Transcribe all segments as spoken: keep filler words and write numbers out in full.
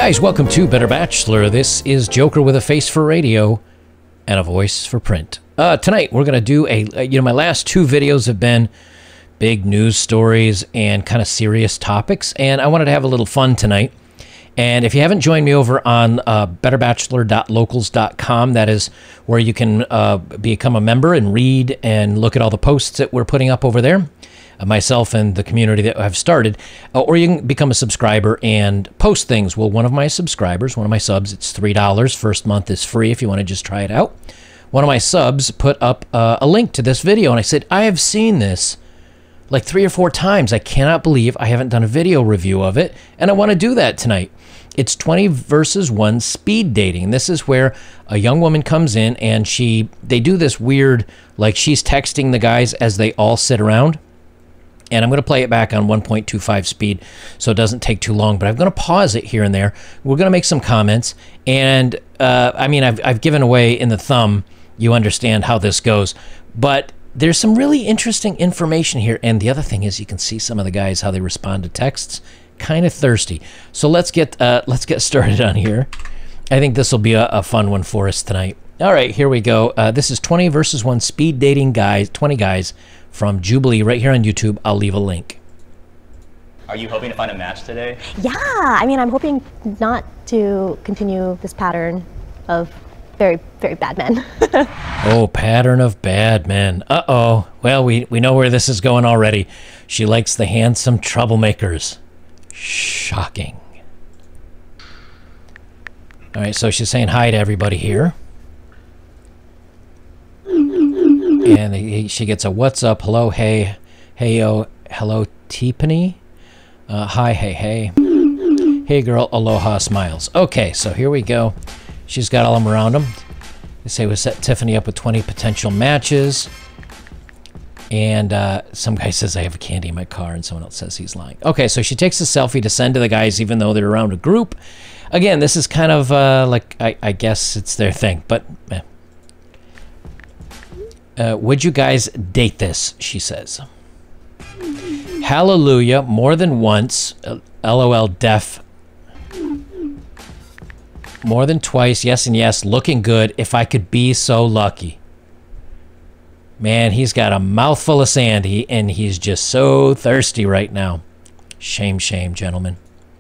guys, welcome to Better Bachelor. This is Joker with a face for radio and a voice for print. Uh, tonight we're going to do a, you know, my last two videos have been big news stories and kind of serious topics, and I wanted to have a little fun tonight. And if you haven't joined me over on uh, better bachelor dot locals dot com, that is where you can uh, become a member and read and look at all the posts that we're putting up over there. Uh, myself and the community that I've started, uh, or you can become a subscriber and post things. Well, one of my subscribers, one of my subs, it's three dollars. First month is free if you want to just try it out. One of my subs put up uh, a link to this video, and I said, I have seen this like three or four times. I cannot believe I haven't done a video review of it, and I want to do that tonight. It's twenty versus one speed dating. This is where a young woman comes in, and she they do this weird, like she's texting the guys as they all sit around. And I'm going to play it back on one point two five speed so it doesn't take too long, but I'm going to pause it here and there. We're going to make some comments, and uh, I mean, I've, I've given away in the thumb, you understand how this goes, but there's some really interesting information here, and the other thing is you can see some of the guys, how they respond to texts, kind of thirsty. So let's get, uh, let's get started on here. I think this will be a, a fun one for us tonight. All right, here we go. Uh, this is twenty versus one speed dating guys, twenty guys from Jubilee right here on YouTube. I'll leave a link. Are you hoping to find a match today? Yeah, I mean, I'm hoping not to continue this pattern of very, very bad men. Oh, pattern of bad men. Uh-oh. Well, we, we know where this is going already. She likes the handsome troublemakers. Shocking. All right, so she's saying hi to everybody here. And he, she gets a what's up, hello, hey, hey, yo, hello, Tiffany. Uh, hi, hey, hey. Hey, girl, aloha, smiles. Okay, so here we go. She's got all them around them. They say we set Tiffany up with twenty potential matches. And uh, some guy says I have a candy in my car, and someone else says he's lying. Okay, so she takes a selfie to send to the guys, even though they're around a group. Again, this is kind of uh, like, I, I guess it's their thing, but eh. Uh, would you guys date this? She says. Hallelujah, more than once. Uh, LOL, deaf. More than twice, yes and yes, looking good, if I could be so lucky. Man, he's got a mouthful of sand, he, and he's just so thirsty right now. Shame, shame, gentlemen.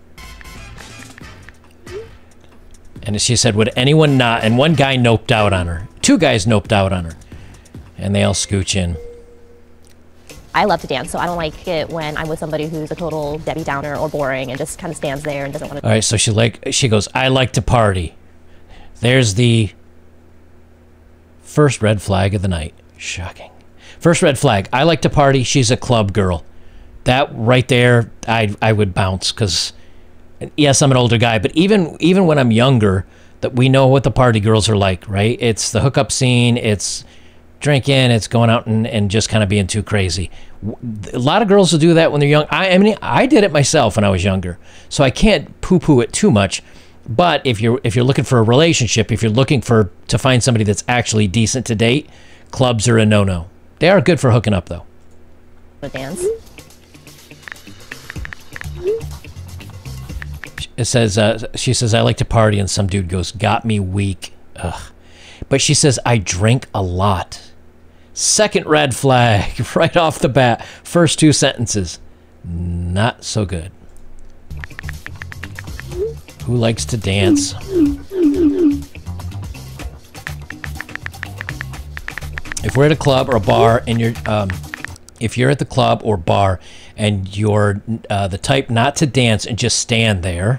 And she said, would anyone not? And one guy noped out on her. Two guys noped out on her. And they all scooch in. I love to dance, so I don't like it when I'm with somebody who's a total Debbie Downer or boring and just kind of stands there and doesn't want to. All right, so she like she goes, I like to party. There's the first red flag of the night. Shocking. First red flag. I like to party. She's a club girl. That right there, I I would bounce because, yes, I'm an older guy, but even even when I'm younger, that we know what the party girls are like, right? It's the hookup scene. It's drinking, it's going out and, and just kind of being too crazy. A lot of girls will do that when they're young. I, I mean, I did it myself when I was younger, so I can't poo-poo it too much. But if you're if you're looking for a relationship, if you're looking for to find somebody that's actually decent to date, clubs are a no-no. They are good for hooking up, though. Dance. It says uh, she says I like to party, and some dude goes, got me weak. Ugh. But she says I drink a lot. Second red flag right off the bat. First two sentences. Not so good. Who likes to dance? If we're at a club or a bar and you're, um, if you're at the club or bar and you're uh, the type not to dance and just stand there,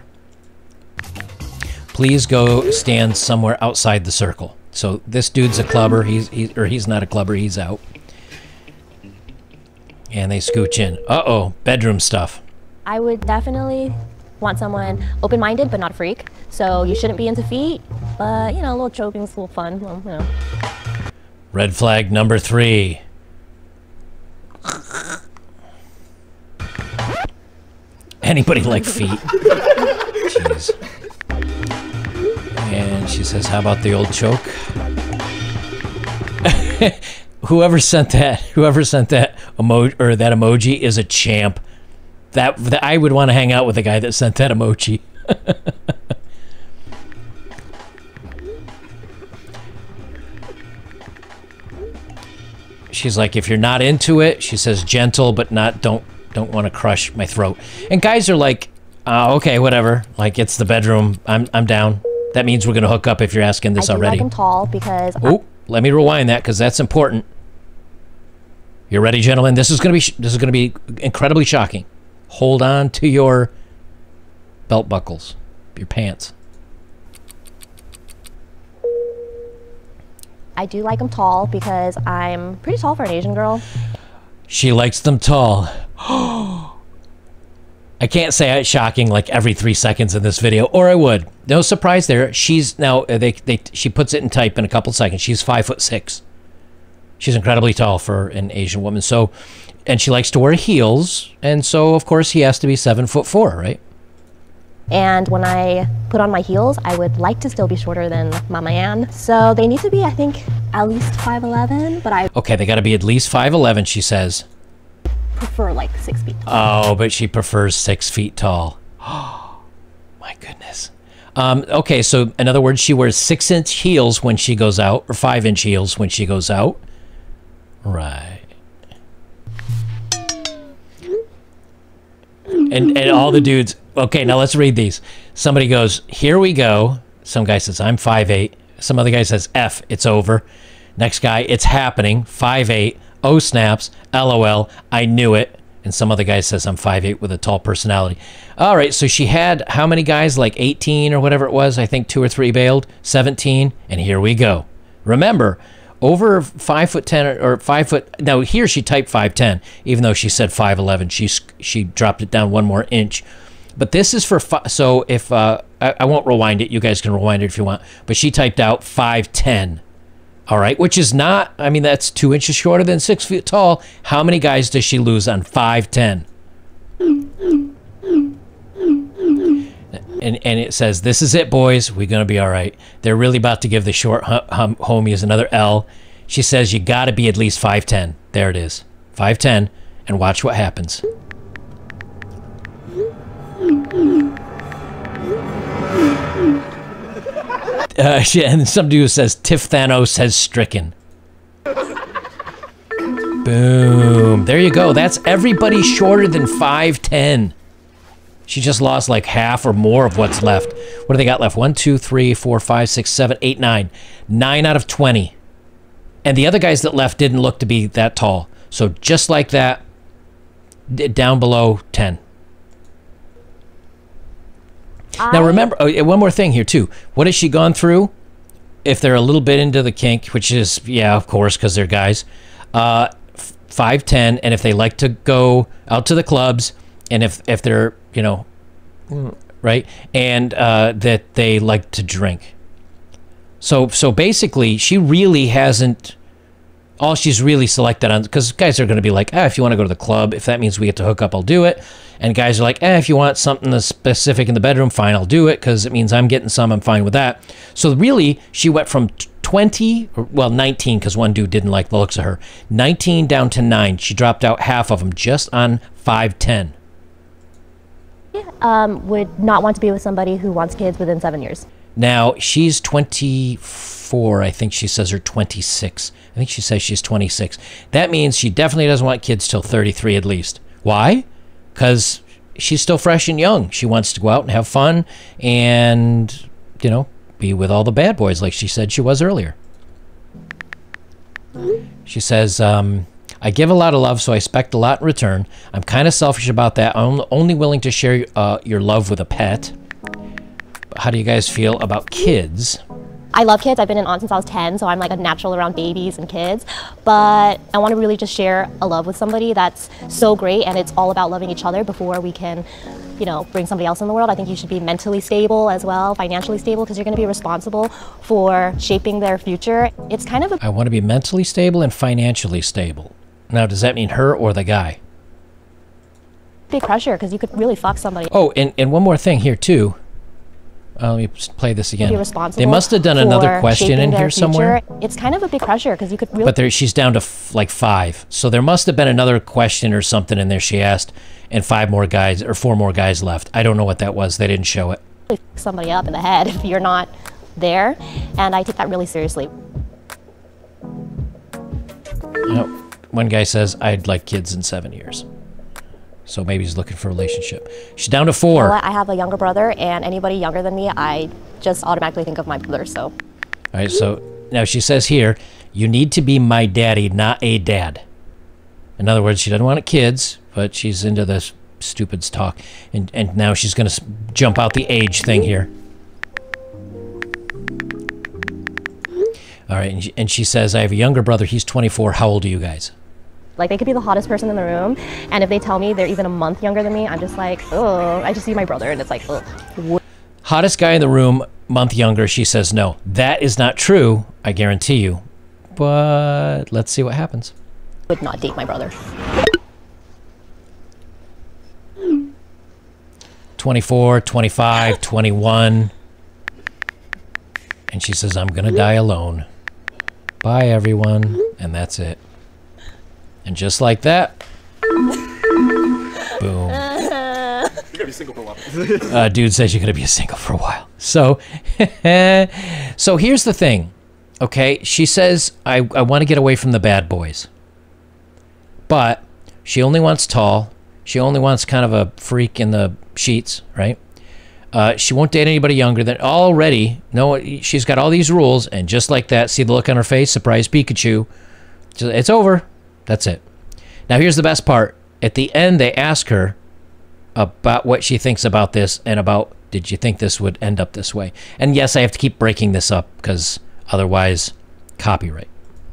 please go stand somewhere outside the circle. So this dude's a clubber, he's he, or he's not a clubber, he's out. And they scooch in. Uh-oh, bedroom stuff. I would definitely want someone open-minded but not a freak. So you shouldn't be into feet, but you know, a little choking's a little fun. Well, you know. Red flag number three. Anybody like feet? Jeez. And she says, how about the old choke? whoever sent that, whoever sent that emoji or that emoji is a champ. That, that I would want to hang out with the guy that sent that emoji. She's like, if you're not into it, she says gentle, but not don't don't want to crush my throat. And guys are like, uh, okay, whatever. Like, it's the bedroom. I'm I'm down. That means we're gonna hook up if you're asking this I do already. like him tall because. Oh, let me rewind that because that's important. You're ready, gentlemen. This is gonna be sh this is gonna be incredibly shocking. Hold on to your belt buckles, your pants. I do like him tall because I'm pretty tall for an Asian girl. She likes them tall. I can't say it's shocking like every three seconds in this video, or I would. No surprise there. She's now they they she puts it in type in a couple seconds. She's five foot six. She's incredibly tall for an Asian woman. So, and she likes to wear heels, and so of course he has to be seven foot four, right? And when I put on my heels, I would like to still be shorter than Mama Ann. So they need to be, I think, at least five eleven, but I Okay, they got to be at least five eleven, she says. prefer like six feet. Oh, but she prefers six feet tall. Oh, my goodness. Um, okay, so in other words, she wears six-inch heels when she goes out, or five-inch heels when she goes out. Right. And, and all the dudes... Okay, now let's read these. Somebody goes, here we go. Some guy says, I'm five eight. Some other guy says, F, it's over. Next guy, it's happening, five eight. Oh, snaps, LOL, I knew it. And some other guy says, I'm five eight with a tall personality. All right, so she had how many guys? Like eighteen or whatever it was. I think two or three bailed. seventeen, and here we go. Remember, over five foot ten or, or five foot... Now, here she typed five ten, even though she said five eleven. She, she dropped it down one more inch. But this is for, so if, uh, I, I won't rewind it. You guys can rewind it if you want. But she typed out five ten. All right, which is not, I mean, that's two inches shorter than six feet tall. How many guys does she lose on five ten? And, and it says, this is it, boys. We're going to be all right. They're really about to give the short hum, hum, homies another L. She says, you got to be at least five ten. There it is. five ten. And watch what happens. Uh, and some dude says, Tiff Thanos has stricken. Boom. There you go. That's everybody shorter than five ten. She just lost like half or more of what's left. What do they got left? One, two, three, four, five, six, seven, eight, nine. Nine out of twenty. And the other guys that left didn't look to be that tall. So just like that, down below ten. Now remember, oh, one more thing here too. What has she gone through? If they're a little bit into the kink, which is, yeah, of course, because they're guys, uh, five ten, and if they like to go out to the clubs, and if, if they're, you know, right, and uh, that they like to drink. So, so basically, she really hasn't, all she's really selected on, because guys are going to be like, ah, if you want to go to the club, if that means we get to hook up, I'll do it. And guys are like, eh, if you want something specific in the bedroom, fine, I'll do it, because it means I'm getting some, I'm fine with that. So really, she went from twenty, or, well, nineteen, because one dude didn't like the looks of her, nineteen down to nine. She dropped out half of them just on five ten. Um, would not want to be with somebody who wants kids within seven years. Now, she's twenty-four, I think she says, or twenty-six. I think she says she's twenty-six. That means she definitely doesn't want kids till thirty-three at least. Why? Because she's still fresh and young. She wants to go out and have fun and, you know, be with all the bad boys like she said she was earlier. She says, um, I give a lot of love, so I expect a lot in return. I'm kind of selfish about that. I'm only willing to share uh, your love with a pet. But how do you guys feel about kids? I love kids. I've been an aunt since I was ten, so I'm like a natural around babies and kids. But I want to really just share a love with somebody that's so great, and it's all about loving each other before we can, you know, bring somebody else in the world. I think you should be mentally stable as well, financially stable, because you're going to be responsible for shaping their future. It's kind of a I want to be mentally stable and financially stable. Now, does that mean her or the guy? big pressure because you could really fuck somebody. Oh, and, and one more thing here, too. Uh, let me play this again. Be responsible They must have done another question in here future. somewhere. It's kind of a big pressure because you could really. But there, she's down to f like five. So there must have been another question or something in there she asked, and five more guys or four more guys left. I don't know what that was. They didn't show it. somebody up in the head if you're not there, and I take that really seriously. You know, one guy says, I'd like kids in seven years. So maybe he's looking for a relationship. She's down to four. Well, I have a younger brother, and anybody younger than me, I just automatically think of my brother, so. All right, so now she says here, you need to be my daddy, not a dad. In other words, she doesn't want kids, but she's into this stupid talk. And, and now she's going to jump out the age thing here. All right, and she, and she says, I have a younger brother. He's twenty-four. How old are you guys? Like, they could be the hottest person in the room, and if they tell me they're even a month younger than me, I'm just like, oh, I just see my brother, and it's like, oh. Hottest guy in the room, month younger. She says no. That is not true, I guarantee you. But let's see what happens. Would not date my brother. twenty-four, twenty-five, twenty-one. And she says, I'm going to die alone. Bye, everyone. And that's it. And just like that, boom. You're gonna be single for a while. uh, dude says you're gonna be single for a while. So, so here's the thing, okay? She says, I, I want to get away from the bad boys. But she only wants tall. She only wants kind of a freak in the sheets, right? Uh, she won't date anybody younger than already. No, she's got all these rules, and just like that, see the look on her face, surprise Pikachu. It's over. That's it. Now, here's the best part. At the end, they ask her about what she thinks about this and about, did you think this would end up this way? And yes, I have to keep breaking this up because otherwise, copyright.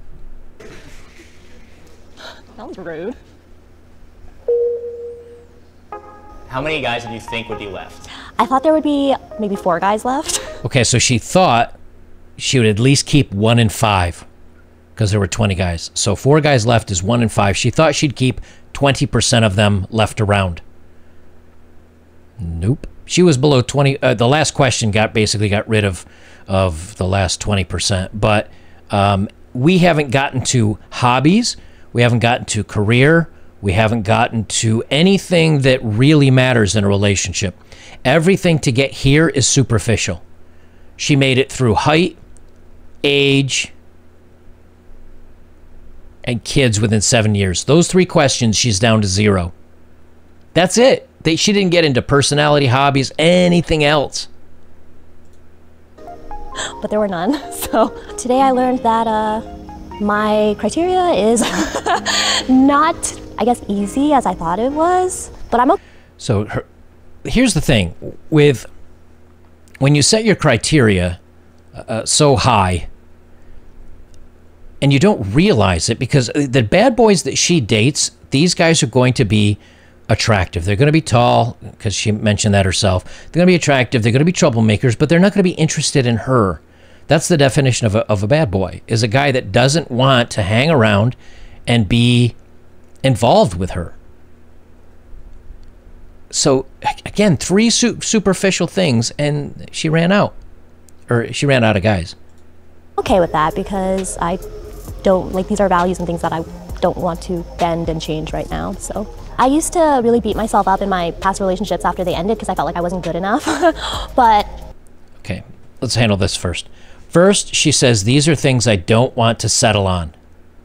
That was rude. How many guys do you think would be left? I thought there would be maybe four guys left. Okay, so she thought she would at least keep one in five because there were twenty guys. So four guys left is one in five. She thought she'd keep twenty percent of them left around. Nope. She was below twenty. Uh, the last question got basically got rid of of the last twenty percent. But um, we haven't gotten to hobbies. We haven't gotten to career. We haven't gotten to anything that really matters in a relationship. Everything to get here is superficial. She made it through height, age, and kids within seven years. Those three questions, she's down to zero. That's it. They, she didn't get into personality, hobbies, anything else. But there were none. So today I learned that uh, my criteria is not, I guess, easy as I thought it was. But I'm okay. So her, here's the thing. With when you set your criteria uh, so high, and you don't realize it, because the bad boys that she dates, these guys are going to be attractive. They're going to be tall, because she mentioned that herself. They're going to be attractive. They're going to be troublemakers, but they're not going to be interested in her. That's the definition of a, of a bad boy, is a guy that doesn't want to hang around and be involved with her. So, again, three su superficial things, and she ran out. Or she ran out of guys. Okay with that, because I don't, like, these are values and things that I don't want to bend and change right now. So I used to really beat myself up in my past relationships after they ended because I felt like I wasn't good enough. But okay, let's handle this first. First, she says, these are things I don't want to settle on.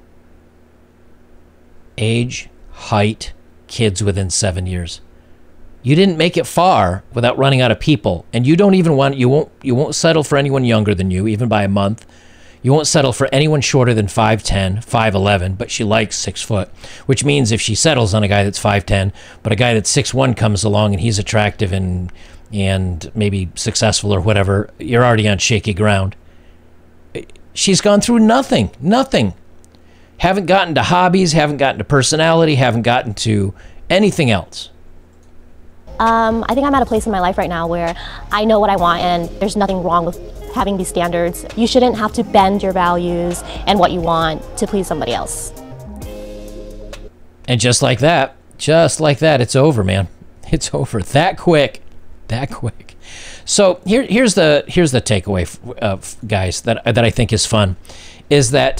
Age, height, kids within seven years. You didn't make it far without running out of people, and you don't even want, you won't, you won't settle for anyone younger than you, even by a month. You won't settle for anyone shorter than five ten, five eleven, but she likes six foot, which means if she settles on a guy that's five ten, but a guy that's six one comes along and he's attractive and and maybe successful or whatever, you're already on shaky ground. She's gone through nothing, nothing. Haven't gotten to hobbies, haven't gotten to personality, haven't gotten to anything else. Um, I think I'm at a place in my life right now where I know what I want, and there's nothing wrong with having these standards. You shouldn't have to bend your values and what you want to please somebody else. And just like that, just like that, it's over, man. It's over that quick, that quick. So here, here's the here's the takeaway, uh, guys, that that I think is fun, is that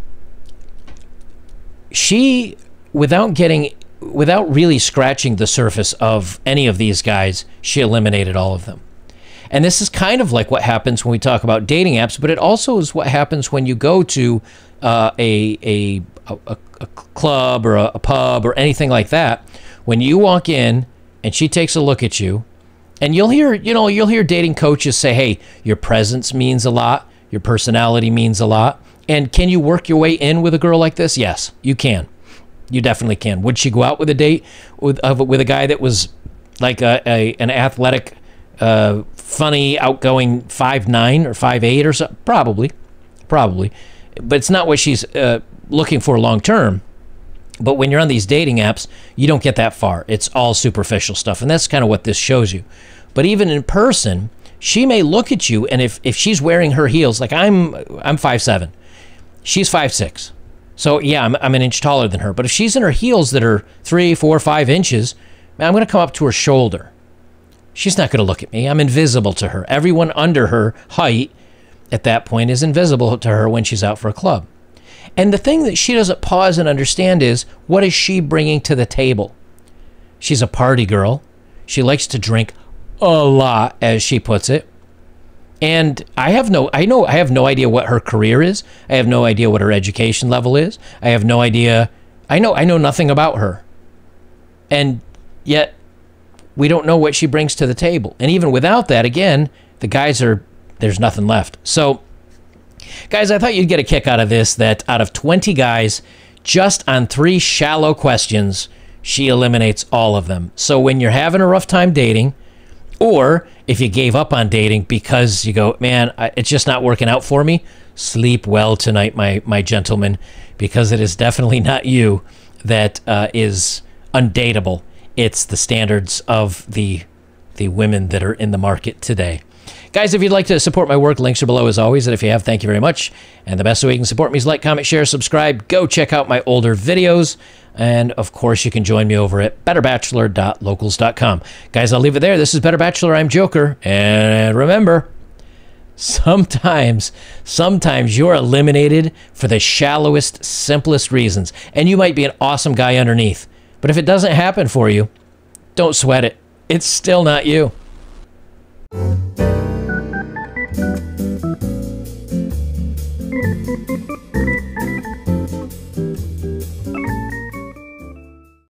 she, without getting, without really scratching the surface of any of these guys, she eliminated all of them. And this is kind of like what happens when we talk about dating apps, but it also is what happens when you go to uh, a, a, a, a club or a, a pub or anything like that. When you walk in and she takes a look at you, and you'll hear, you know, you'll hear dating coaches say, hey, your presence means a lot. Your personality means a lot. And can you work your way in with a girl like this? Yes, you can. You definitely can. Would she go out with a date with uh, with a guy that was like a, a an athletic, uh, funny, outgoing five nine or five eight or something? Probably, probably. But it's not what she's uh, looking for long term. But when you're on these dating apps, you don't get that far. It's all superficial stuff, and that's kind of what this shows you. But even in person, she may look at you, and if if she's wearing her heels, like I'm I'm five seven, she's five six. So, yeah, I'm, I'm an inch taller than her. But if she's in her heels that are three, four, five inches, man, I'm going to come up to her shoulder. She's not going to look at me. I'm invisible to her. Everyone under her height at that point is invisible to her when she's out for a club. And the thing that she doesn't pause and understand is, what is she bringing to the table? She's a party girl. She likes to drink a lot, as she puts it. And I have no, I know, I have no idea what her career is. I have no idea what her education level is. I have no idea. I know, I know nothing about her. And yet, we don't know what she brings to the table. And even without that, again, the guys are, there's nothing left. So, guys, I thought you'd get a kick out of this, that out of twenty guys, just on three shallow questions, she eliminates all of them. So when you're having a rough time dating, or if you gave up on dating because you go, man, I, it's just not working out for me, sleep well tonight, my my gentleman, because it is definitely not you that uh, is undateable. It's the standards of the the women that are in the market today. Guys, if you'd like to support my work, links are below as always, and if you have, thank you very much. And the best way you can support me is like, comment, share, subscribe. Go check out my older videos. And, of course, you can join me over at better bachelor dot locals dot com. Guys, I'll leave it there. This is Better Bachelor. I'm Joker. And remember, sometimes, sometimes you're eliminated for the shallowest, simplest reasons. And you might be an awesome guy underneath. But if it doesn't happen for you, don't sweat it. It's still not you.